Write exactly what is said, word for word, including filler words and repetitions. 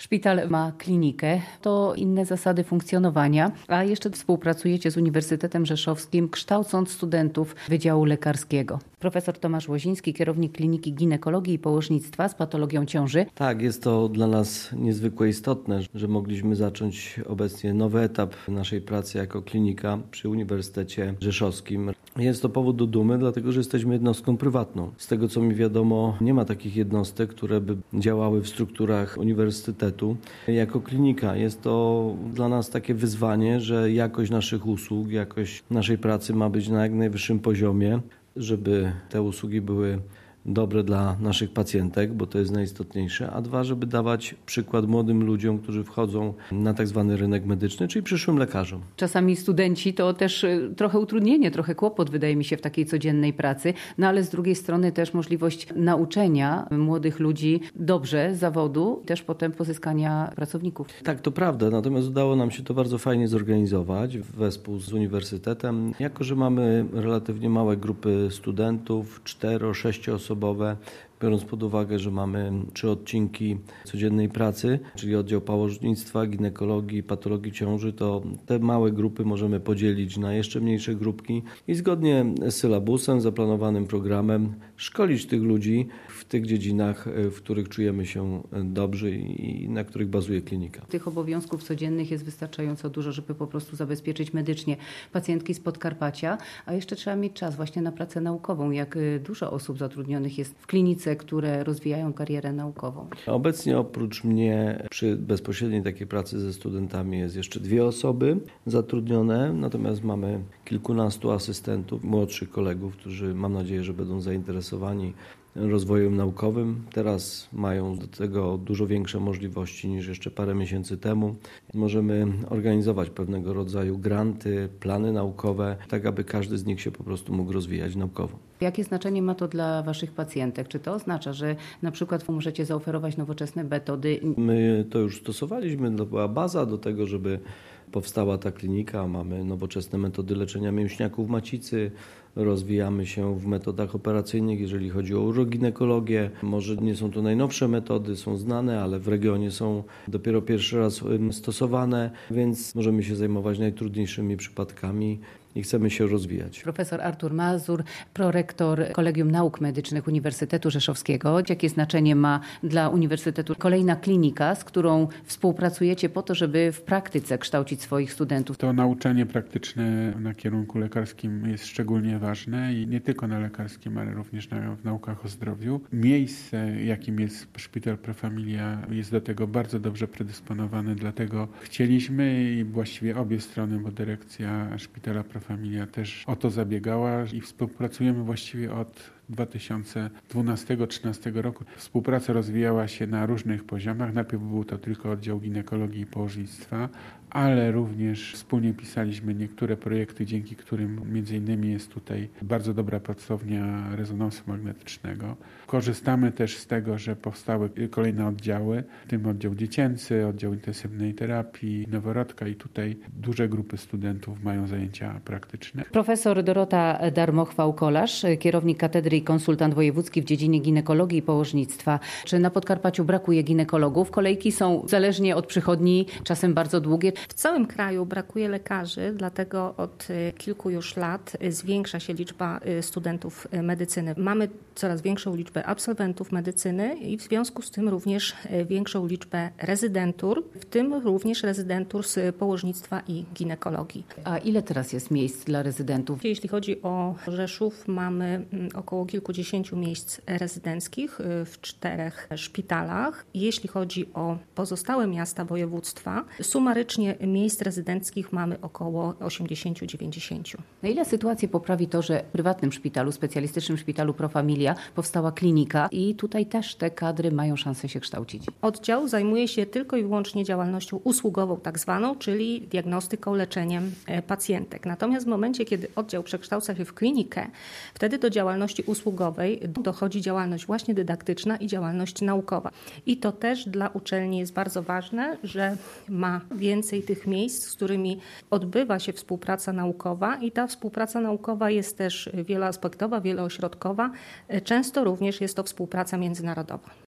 Szpital ma klinikę, to inne zasady funkcjonowania, a jeszcze współpracujecie z Uniwersytetem Rzeszowskim, kształcąc studentów Wydziału Lekarskiego. Profesor Tomasz Łoziński, kierownik Kliniki Ginekologii i Położnictwa z patologią ciąży. Tak, jest to dla nas niezwykle istotne, że mogliśmy zacząć obecnie nowy etap naszej pracy jako klinika przy Uniwersytecie Rzeszowskim. Jest to powód do dumy, dlatego że jesteśmy jednostką prywatną. Z tego co mi wiadomo, nie ma takich jednostek, które by działały w strukturach uniwersytetu jako klinika. Jest to dla nas takie wyzwanie, że jakość naszych usług, jakość naszej pracy ma być na jak najwyższym poziomie, żeby te usługi były dobre dla naszych pacjentek, bo to jest najistotniejsze, a dwa, żeby dawać przykład młodym ludziom, którzy wchodzą na tak zwany rynek medyczny, czyli przyszłym lekarzom. Czasami studenci to też trochę utrudnienie, trochę kłopot wydaje mi się w takiej codziennej pracy, no ale z drugiej strony też możliwość nauczenia młodych ludzi dobrze zawodu, też potem pozyskania pracowników. Tak, to prawda, natomiast udało nam się to bardzo fajnie zorganizować wespół z uniwersytetem. Jako że mamy relatywnie małe grupy studentów, cztero, sześcioosobowe, biorąc pod uwagę, że mamy trzy odcinki codziennej pracy, czyli oddział położnictwa, ginekologii, patologii ciąży, to te małe grupy możemy podzielić na jeszcze mniejsze grupki i zgodnie z sylabusem, zaplanowanym programem szkolić tych ludzi w tych dziedzinach, w których czujemy się dobrze i na których bazuje klinika. Tych obowiązków codziennych jest wystarczająco dużo, żeby po prostu zabezpieczyć medycznie pacjentki z Podkarpacia, a jeszcze trzeba mieć czas właśnie na pracę naukową. Jak dużo osób zatrudnionych jest w klinice, które rozwijają karierę naukową? Obecnie oprócz mnie przy bezpośredniej takiej pracy ze studentami jest jeszcze dwie osoby zatrudnione, natomiast mamy kilkunastu asystentów, młodszych kolegów, którzy mam nadzieję, że będą zainteresowani rozwojem naukowym. Teraz mają do tego dużo większe możliwości niż jeszcze parę miesięcy temu. Możemy organizować pewnego rodzaju granty, plany naukowe, tak aby każdy z nich się po prostu mógł rozwijać naukowo. Jakie znaczenie ma to dla Waszych pacjentek? Czy to oznacza, że na przykład możecie zaoferować nowoczesne metody? My to już stosowaliśmy, to była baza do tego, żeby powstała ta klinika. Mamy nowoczesne metody leczenia mięśniaków macicy, rozwijamy się w metodach operacyjnych, jeżeli chodzi o uroginekologię. Może nie są to najnowsze metody, są znane, ale w regionie są dopiero pierwszy raz stosowane, więc możemy się zajmować najtrudniejszymi przypadkami i chcemy się rozwijać. Profesor Artur Mazur, prorektor Kolegium Nauk Medycznych Uniwersytetu Rzeszowskiego. Jakie znaczenie ma dla Uniwersytetu kolejna klinika, z którą współpracujecie po to, żeby w praktyce kształcić swoich studentów? To nauczanie praktyczne na kierunku lekarskim jest szczególnie ważne i nie tylko na lekarskim, ale również na, w naukach o zdrowiu. Miejsce, jakim jest Szpital Pro Familia, jest do tego bardzo dobrze predysponowane, dlatego chcieliśmy i właściwie obie strony, bo dyrekcja Szpitala Pro Familia też o to zabiegała i współpracujemy właściwie od dwa tysiące dwunastego do dwa tysiące trzynastego roku. Współpraca rozwijała się na różnych poziomach. Najpierw był to tylko oddział ginekologii i położnictwa, ale również wspólnie pisaliśmy niektóre projekty, dzięki którym między innymi jest tutaj bardzo dobra pracownia rezonansu magnetycznego. Korzystamy też z tego, że powstały kolejne oddziały, w tym oddział dziecięcy, oddział intensywnej terapii, noworodka i tutaj duże grupy studentów mają zajęcia praktyczne. Profesor Dorota Darmochwał-Kolarz, kierownik katedry i konsultant wojewódzki w dziedzinie ginekologii i położnictwa. Czy na Podkarpaciu brakuje ginekologów? Kolejki są zależnie od przychodni czasem bardzo długie. W całym kraju brakuje lekarzy, dlatego od kilku już lat zwiększa się liczba studentów medycyny. Mamy coraz większą liczbę absolwentów medycyny i w związku z tym również większą liczbę rezydentur, w tym również rezydentur z położnictwa i ginekologii. A ile teraz jest miejsc dla rezydentów? Jeśli chodzi o Rzeszów, mamy około kilkudziesięciu miejsc rezydenckich w czterech szpitalach. Jeśli chodzi o pozostałe miasta województwa, sumarycznie miejsc rezydenckich mamy około osiemdziesiąt do dziewięćdziesięciu. Na ile sytuację poprawi to, że w prywatnym szpitalu, specjalistycznym szpitalu Pro Familia powstała klinika i tutaj też te kadry mają szansę się kształcić? Oddział zajmuje się tylko i wyłącznie działalnością usługową tak zwaną, czyli diagnostyką, leczeniem pacjentek. Natomiast w momencie, kiedy oddział przekształca się w klinikę, wtedy do działalności usługowej dochodzi działalność właśnie dydaktyczna i działalność naukowa. I to też dla uczelni jest bardzo ważne, że ma więcej tych miejsc, z którymi odbywa się współpraca naukowa i ta współpraca naukowa jest też wieloaspektowa, wieloośrodkowa. Często również jest to współpraca międzynarodowa.